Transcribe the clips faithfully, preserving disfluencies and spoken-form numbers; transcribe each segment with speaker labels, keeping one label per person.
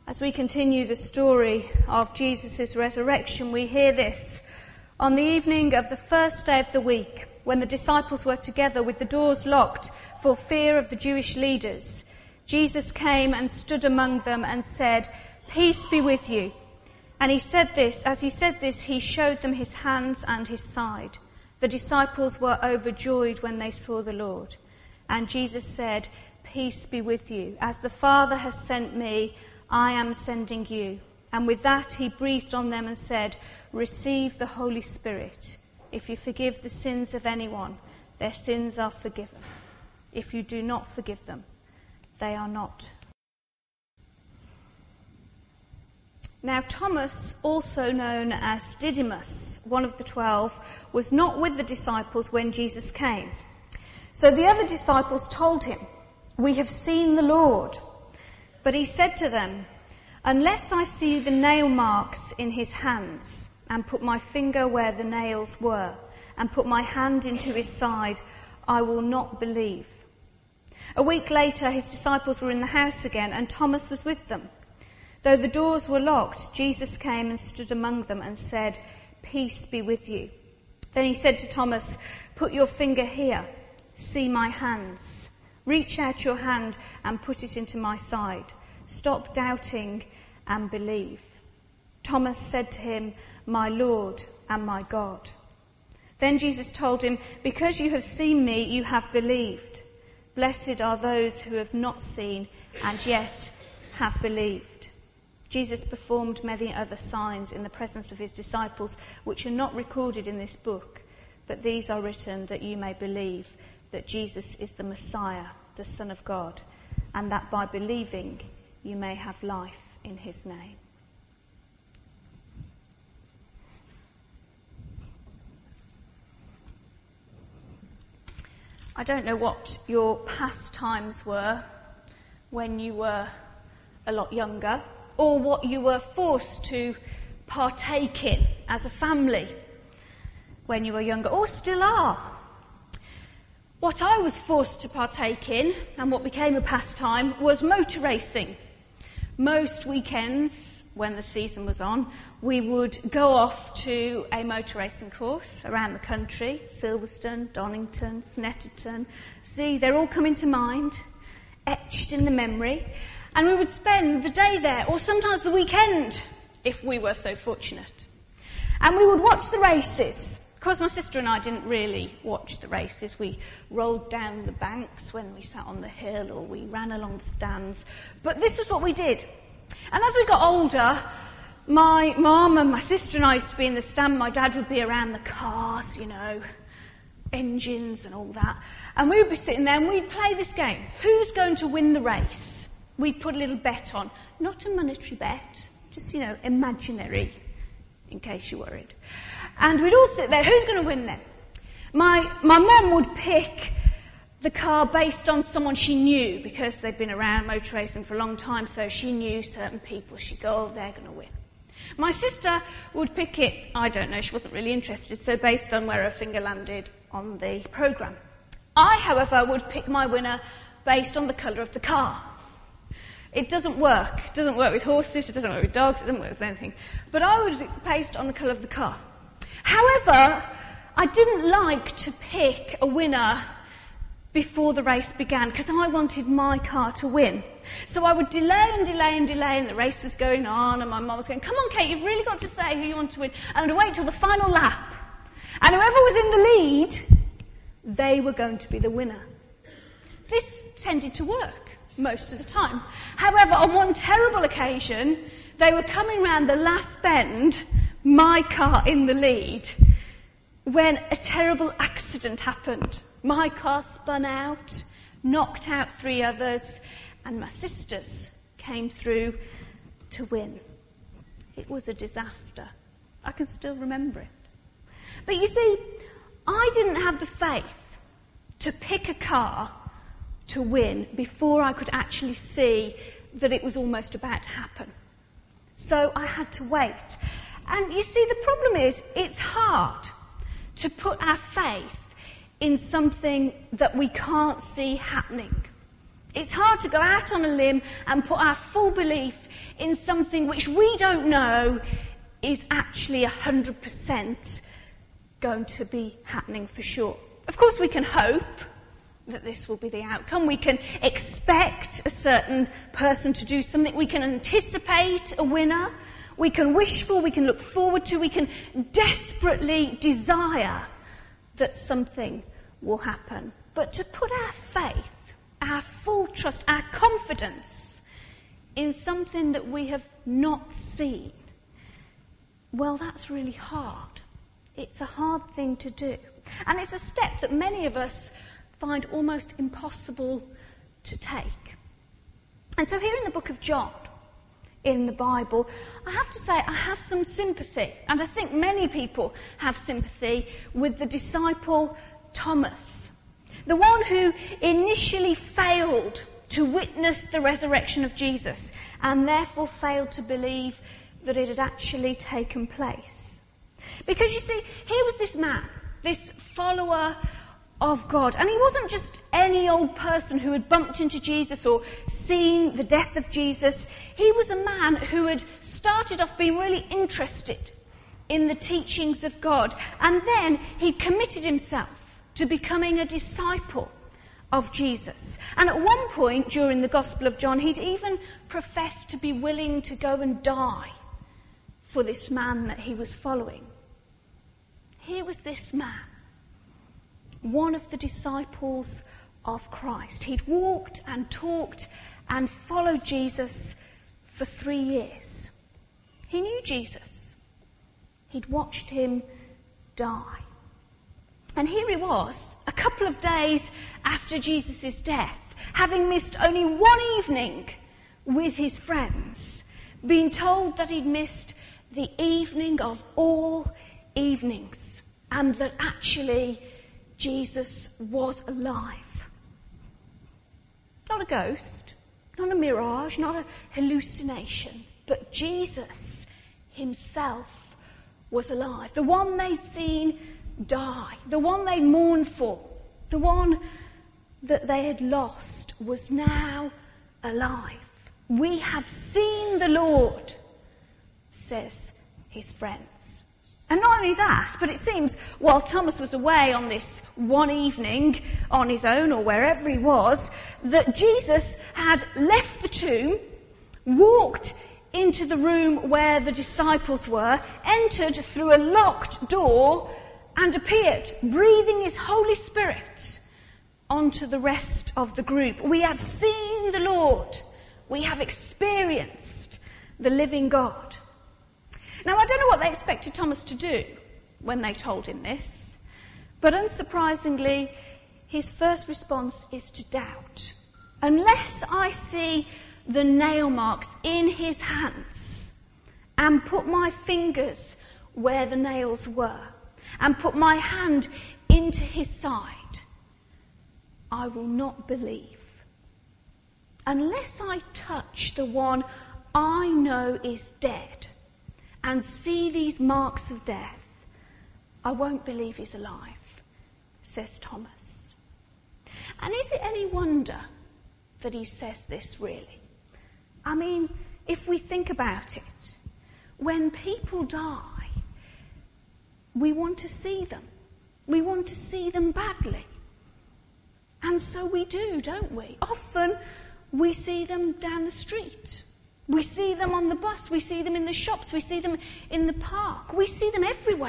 Speaker 1: As we continue the story of Jesus' resurrection, we hear this. On the evening of the first day of the week, when the disciples were together with the doors locked for fear of the Jewish leaders, Jesus came and stood among them and said, "Peace be with you." And he said this, as he said this, he showed them his hands and his side. The disciples were overjoyed when they saw the Lord. And Jesus said, "Peace be with you. As the Father has sent me, I am sending you." And with that he breathed on them and said, "Receive the Holy Spirit. If you forgive the sins of anyone, their sins are forgiven. If you do not forgive them, they are not." Now Thomas, also known as Didymus, one of the twelve, was not with the disciples when Jesus came. So the other disciples told him, "We have seen the Lord." But he said to them, "Unless I see the nail marks in his hands, and put my finger where the nails were, and put my hand into his side, I will not believe." A week later, his disciples were in the house again, and Thomas was with them. Though the doors were locked, Jesus came and stood among them and said, "Peace be with you." Then he said to Thomas, "Put your finger here, see my hands. Reach out your hand and put it into my side. Stop doubting and believe." Thomas said to him, "My Lord and my God." Then Jesus told him, "Because you have seen me, you have believed. Blessed are those who have not seen and yet have believed." Jesus performed many other signs in the presence of his disciples, which are not recorded in this book, but these are written that you may believe that Jesus is the Messiah, the Son of God, and that by believing you may have life in his name. I don't know what your pastimes were when you were a lot younger, or what you were forced to partake in as a family when you were younger, or still are. What I was forced to partake in, and what became a pastime, was motor racing. Most weekends, when the season was on, we would go off to a motor racing course around the country. Silverstone, Donington, Snetterton. See, they're all coming to mind, etched in the memory. And we would spend the day there, or sometimes the weekend, if we were so fortunate. And we would watch the races. Of course, my sister and I didn't really watch the races. We rolled down the banks when we sat on the hill, or we ran along the stands. But this was what we did. And as we got older, my mum and my sister and I used to be in the stand. My dad would be around the cars, you know, engines and all that. And we would be sitting there and we'd play this game. Who's going to win the race? We'd put a little bet on. Not a monetary bet, just, you know, imaginary, in case you're worried. And we'd all sit there. Who's going to win then? My my mum would pick the car based on someone she knew, because they'd been around motor racing for a long time, so she knew certain people. She'd go, "Oh, they're going to win." My sister would pick it, I don't know, she wasn't really interested, so based on where her finger landed on the programme. I, however, would pick my winner based on the colour of the car. It doesn't work. It doesn't work with horses, it doesn't work with dogs, it doesn't work with anything. But I would based on the colour of the car. However, I didn't like to pick a winner before the race began, because I wanted my car to win. So I would delay and delay and delay, and the race was going on, and my mum was going, "Come on, Kate, you've really got to say who you want to win." And I'd wait till the final lap. And whoever was in the lead, they were going to be the winner. This tended to work most of the time. However, on one terrible occasion, they were coming round the last bend, my car in the lead, when a terrible accident happened. My car spun out, knocked out three others, and my sisters came through to win. It was a disaster. I can still remember it. But you see, I didn't have the faith to pick a car to win before I could actually see that it was almost about to happen. So I had to wait. And you see, the problem is, it's hard to put our faith in something that we can't see happening. It's hard to go out on a limb and put our full belief in something which we don't know is actually one hundred percent going to be happening for sure. Of course, we can hope that this will be the outcome. We can expect a certain person to do something. We can anticipate a winner. We can wish for, we can look forward to, we can desperately desire that something will happen. But to put our faith, our full trust, our confidence in something that we have not seen, well, that's really hard. It's a hard thing to do. And it's a step that many of us find almost impossible to take. And so here in the book of John, in the Bible, I have to say I have some sympathy, and I think many people have sympathy with the disciple Thomas, the one who initially failed to witness the resurrection of Jesus and therefore failed to believe that it had actually taken place. Because you see, here was this man, this follower of God. And he wasn't just any old person who had bumped into Jesus or seen the death of Jesus. He was a man who had started off being really interested in the teachings of God. And then he committed himself to becoming a disciple of Jesus. And at one point during the Gospel of John, he'd even professed to be willing to go and die for this man that he was following. Here was this man, one of the disciples of Christ. He'd walked and talked and followed Jesus for three years. He knew Jesus. He'd watched him die. And here he was, a couple of days after Jesus' death, having missed only one evening with his friends, being told that he'd missed the evening of all evenings, and that actually Jesus was alive. Not a ghost, not a mirage, not a hallucination, but Jesus himself was alive. The one they'd seen die, the one they'd mourned for, the one that they had lost was now alive. We have seen the Lord, says his friends. And not only that, but it seems while Thomas was away on this one evening on his own or wherever he was, that Jesus had left the tomb, walked into the room where the disciples were, entered through a locked door and appeared, breathing his Holy Spirit onto the rest of the group. We have seen the Lord. We have experienced the living God. Now, I don't know what they expected Thomas to do when they told him this, but unsurprisingly, his first response is to doubt. Unless I see the nail marks in his hands and put my fingers where the nails were and put my hand into his side, I will not believe. Unless I touch the one I know is dead and see these marks of death, I won't believe he's alive, says Thomas. And is it any wonder that he says this, really? I mean, if we think about it, when people die, we want to see them. We want to see them badly. And so we do, don't we? Often we see them down the street. We see them on the bus, we see them in the shops, we see them in the park, we see them everywhere.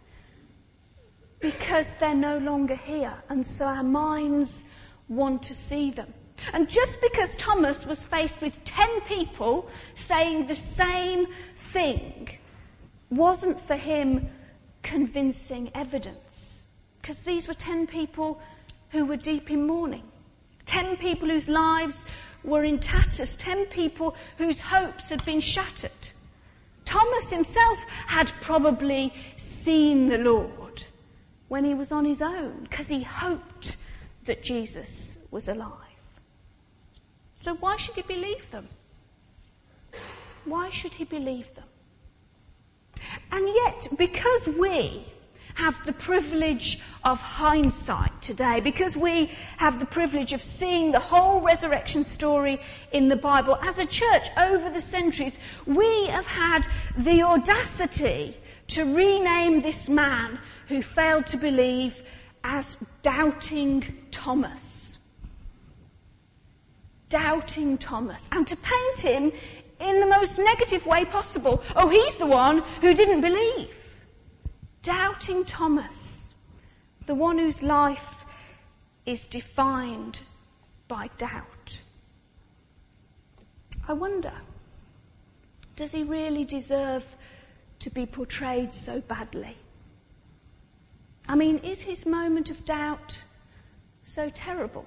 Speaker 1: Because they're no longer here, and so our minds want to see them. And just because Thomas was faced with ten people saying the same thing wasn't for him convincing evidence. Because these were ten people who were deep in mourning. Ten people whose lives were in tatters, ten people whose hopes had been shattered. Thomas himself had probably seen the Lord when he was on his own, because he hoped that Jesus was alive. So why should he believe them? Why should he believe them? And yet, because we have the privilege of hindsight today, because we have the privilege of seeing the whole resurrection story in the Bible. As a church over the centuries, we have had the audacity to rename this man who failed to believe as Doubting Thomas. Doubting Thomas. And to paint him in the most negative way possible. Oh, he's the one who didn't believe. Doubting Thomas, the one whose life is defined by doubt. I wonder, does he really deserve to be portrayed so badly? I mean, is his moment of doubt so terrible?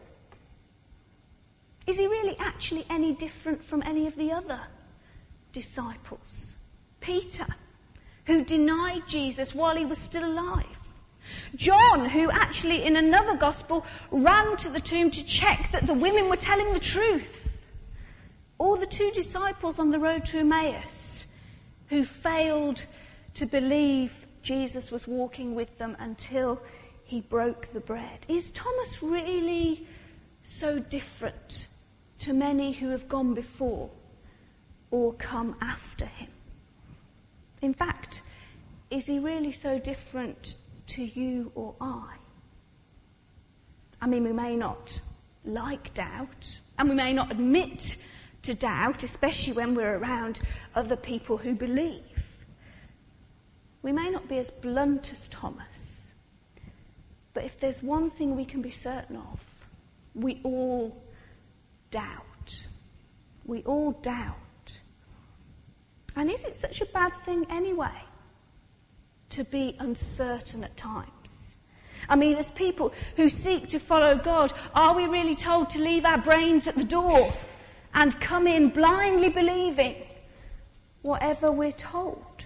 Speaker 1: Is he really actually any different from any of the other disciples? Peter, who denied Jesus while he was still alive. John, who actually in another gospel ran to the tomb to check that the women were telling the truth. Or the two disciples on the road to Emmaus, who failed to believe Jesus was walking with them until he broke the bread. Is Thomas really so different to many who have gone before or come after him? In fact, is he really so different to you or I? I mean, we may not like doubt, and we may not admit to doubt, especially when we're around other people who believe. We may not be as blunt as Thomas, but if there's one thing we can be certain of, we all doubt. We all doubt. And is it such a bad thing anyway to be uncertain at times? I mean, as people who seek to follow God, are we really told to leave our brains at the door and come in blindly believing whatever we're told?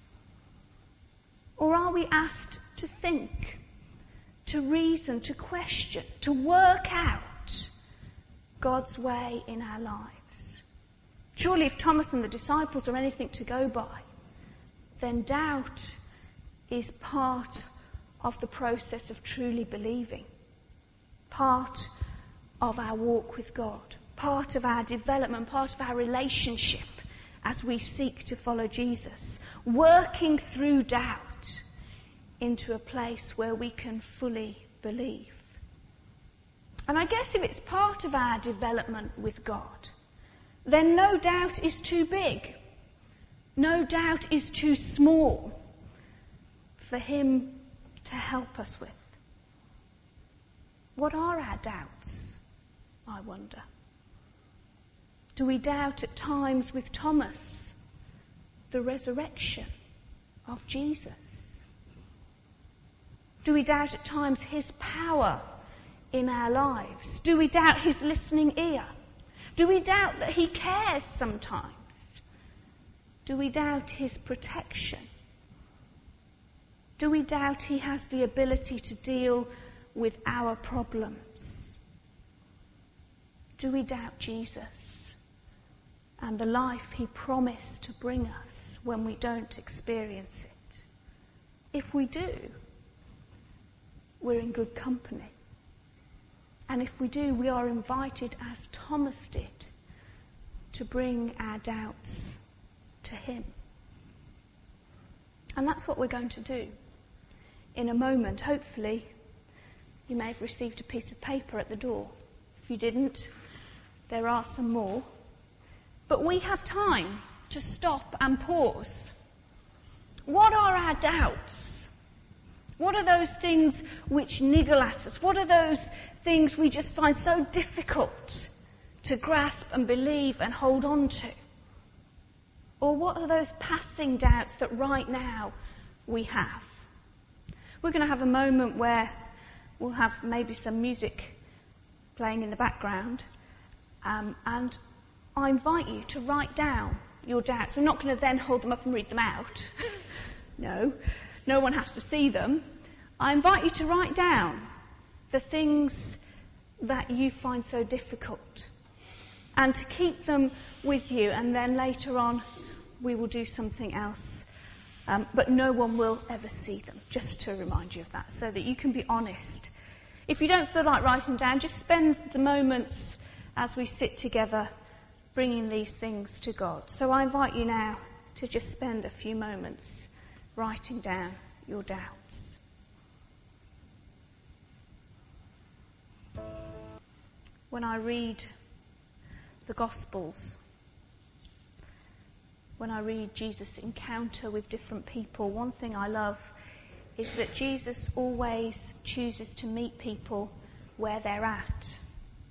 Speaker 1: Or are we asked to think, to reason, to question, to work out God's way in our lives? Surely if Thomas and the disciples are anything to go by, then doubt is part of the process of truly believing, part of our walk with God, part of our development, part of our relationship as we seek to follow Jesus, working through doubt into a place where we can fully believe. And I guess if it's part of our development with God, then no doubt is too big. No doubt is too small for him to help us with. What are our doubts, I wonder? Do we doubt at times with Thomas the resurrection of Jesus? Do we doubt at times his power in our lives? Do we doubt his listening ear? Do we doubt that he cares sometimes? Do we doubt his protection? Do we doubt he has the ability to deal with our problems? Do we doubt Jesus and the life he promised to bring us when we don't experience it? If we do, we're in good company. And if we do, we are invited, as Thomas did, to bring our doubts to him. And that's what we're going to do in a moment. Hopefully, you may have received a piece of paper at the door. If you didn't, there are some more. But we have time to stop and pause. What are our doubts? What are those things which niggle at us? What are those things we just find so difficult to grasp and believe and hold on to? Or what are those passing doubts that right now we have? We're going to have a moment where we'll have maybe some music playing in the background, um, and I invite you to write down your doubts. We're not going to then hold them up and read them out. No, no one has to see them. I invite you to write down the things that you find so difficult and to keep them with you, and then later on we will do something else Um, but no one will ever see them, just to remind you of that, so that you can be honest. If you don't feel like writing down, just spend the moments as we sit together bringing these things to God. So I invite you now to just spend a few moments writing down your doubts. When I read the Gospels, when I read Jesus' encounter with different people, one thing I love is that Jesus always chooses to meet people where they're at.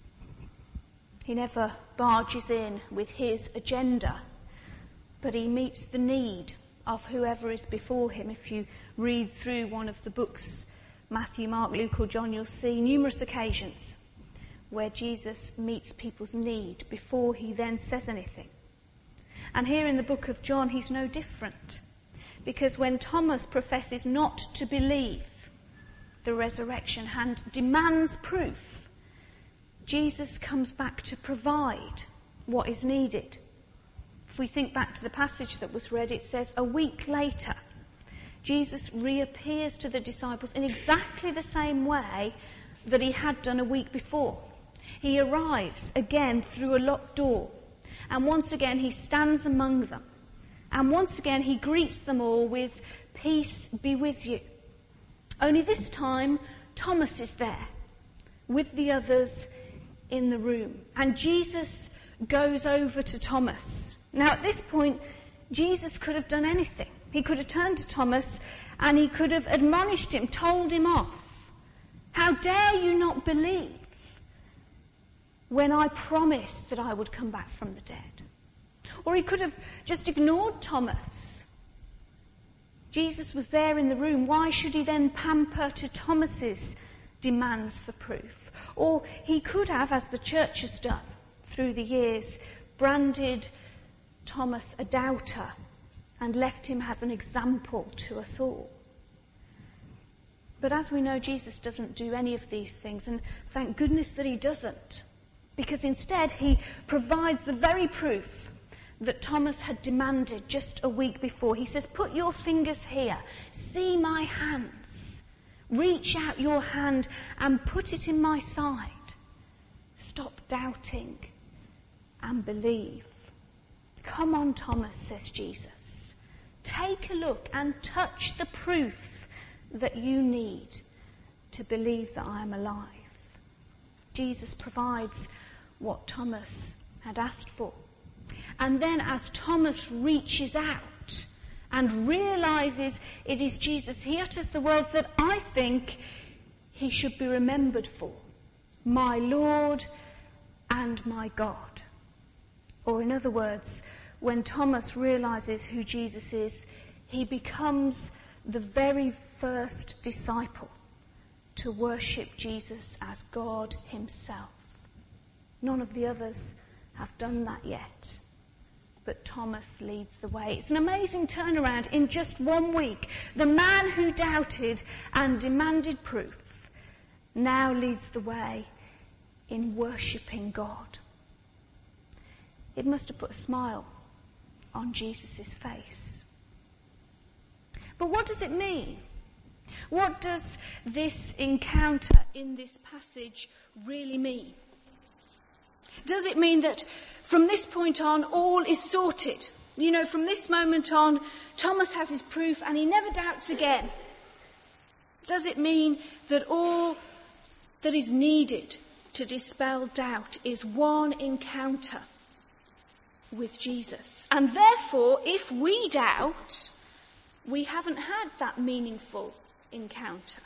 Speaker 1: He never barges in with his agenda, but he meets the need of whoever is before him. If you read through one of the books, Matthew, Mark, Luke or John, you'll see numerous occasions where Jesus meets people's need before he then says anything. And here in the book of John, he's no different. Because when Thomas professes not to believe the resurrection and demands proof, Jesus comes back to provide what is needed. If we think back to the passage that was read, it says, a week later, Jesus reappears to the disciples in exactly the same way that he had done a week before. He arrives again through a locked door. And once again, he stands among them. And once again, he greets them all with, peace be with you. Only this time, Thomas is there with the others in the room. And Jesus goes over to Thomas. Now, at this point, Jesus could have done anything. He could have turned to Thomas and he could have admonished him, told him off. How dare you not believe when I promised that I would come back from the dead? Or he could have just ignored Thomas. Jesus was there in the room. Why should he then pamper to Thomas's demands for proof? Or he could have, as the church has done through the years, branded Thomas a doubter and left him as an example to us all. But as we know, Jesus doesn't do any of these things, and thank goodness that he doesn't. Because instead he provides the very proof that Thomas had demanded just a week before. He says, put your fingers here, see my hands, reach out your hand and put it in my side. Stop doubting and believe. Come on, Thomas, says Jesus. Take a look and touch the proof that you need to believe that I am alive. Jesus provides what Thomas had asked for. And then as Thomas reaches out and realizes it is Jesus, he utters the words that I think he should be remembered for. My Lord and my God. Or in other words, when Thomas realizes who Jesus is, he becomes the very first disciple to worship Jesus as God himself. None of the others have done that yet, but Thomas leads the way. It's an amazing turnaround in just one week. The man who doubted and demanded proof now leads the way in worshipping God. It must have put a smile on Jesus' face. But what does it mean? What does this encounter in this passage really mean? Does it mean that from this point on all is sorted? You know, from this moment on, Thomas has his proof and he never doubts again. Does it mean that all that is needed to dispel doubt is one encounter with Jesus? And therefore, if we doubt, we haven't had that meaningful encounter.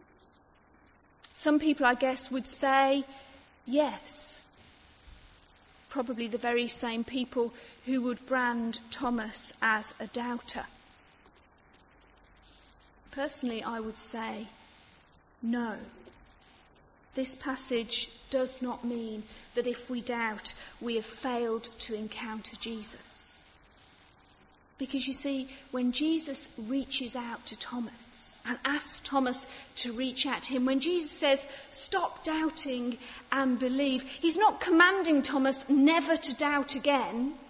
Speaker 1: Some people, I guess, would say yes. Probably the very same people who would brand Thomas as a doubter. Personally, I would say no. This passage does not mean that if we doubt, we have failed to encounter Jesus. Because you see, when Jesus reaches out to Thomas and asks Thomas to reach out to him, when Jesus says, stop doubting and believe, he's not commanding Thomas never to doubt again.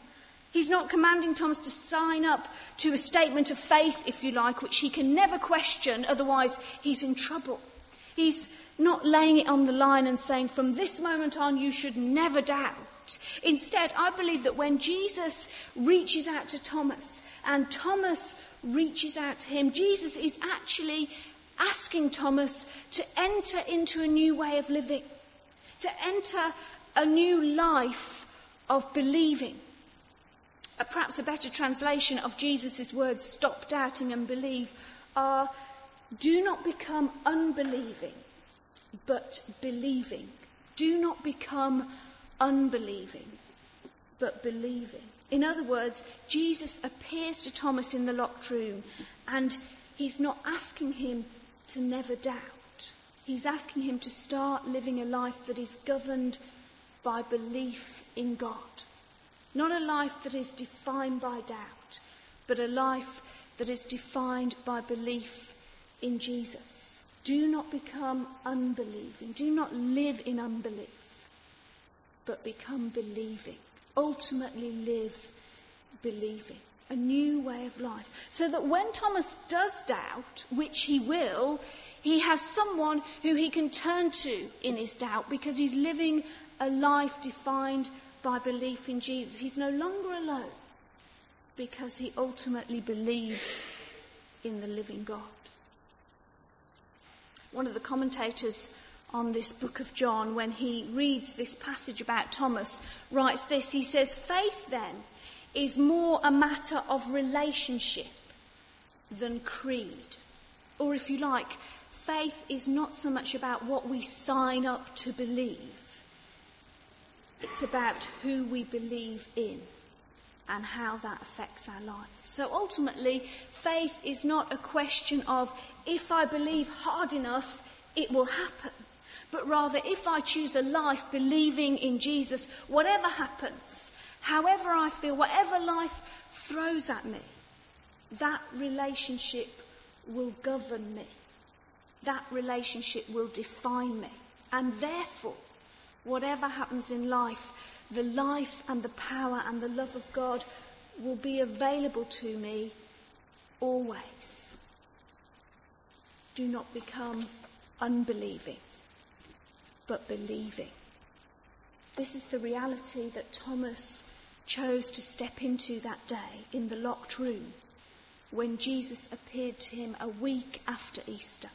Speaker 1: He's not commanding Thomas to sign up to a statement of faith, if you like, which he can never question, otherwise he's in trouble. He's not laying it on the line and saying, from this moment on, you should never doubt. Instead, I believe that when Jesus reaches out to Thomas and Thomas reaches out to him, Jesus is actually asking Thomas to enter into a new way of living, to enter a new life of believing. Uh, perhaps a better translation of Jesus' words, stop doubting and believe, are, do not become unbelieving, but believing. Do not become unbelieving, but believing. In other words, Jesus appears to Thomas in the locked room, and he's not asking him to never doubt. He's asking him to start living a life that is governed by belief in God. Not a life that is defined by doubt, but a life that is defined by belief in Jesus. Do not become unbelieving. Do not live in unbelief, but become believing. Ultimately live believing. A new way of life. So that when Thomas does doubt, which he will, he has someone who he can turn to in his doubt, because he's living a life defined by belief in Jesus. He's no longer alone, because he ultimately believes in the living God. One of the commentators on this book of John, when he reads this passage about Thomas, writes this. He says, faith then is more a matter of relationship than creed. Or if you like, faith is not so much about what we sign up to believe. It's about who we believe in and how that affects our life. So ultimately, faith is not a question of if I believe hard enough, it will happen. But rather, if I choose a life believing in Jesus, whatever happens, however I feel, whatever life throws at me, that relationship will govern me. That relationship will define me. And therefore, whatever happens in life, the life and the power and the love of God will be available to me always. Do not become unbelieving, but believing. This is the reality that Thomas chose to step into that day in the locked room when Jesus appeared to him a week after Easter.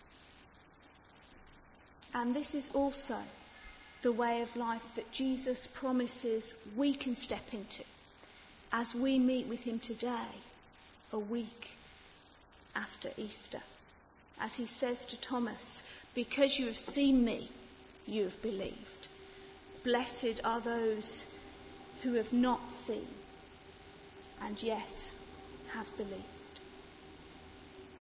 Speaker 1: And this is also the way of life that Jesus promises we can step into as we meet with him today, a week after Easter. As he says to Thomas, because you have seen me, you have believed. Blessed are those who have not seen and yet have believed.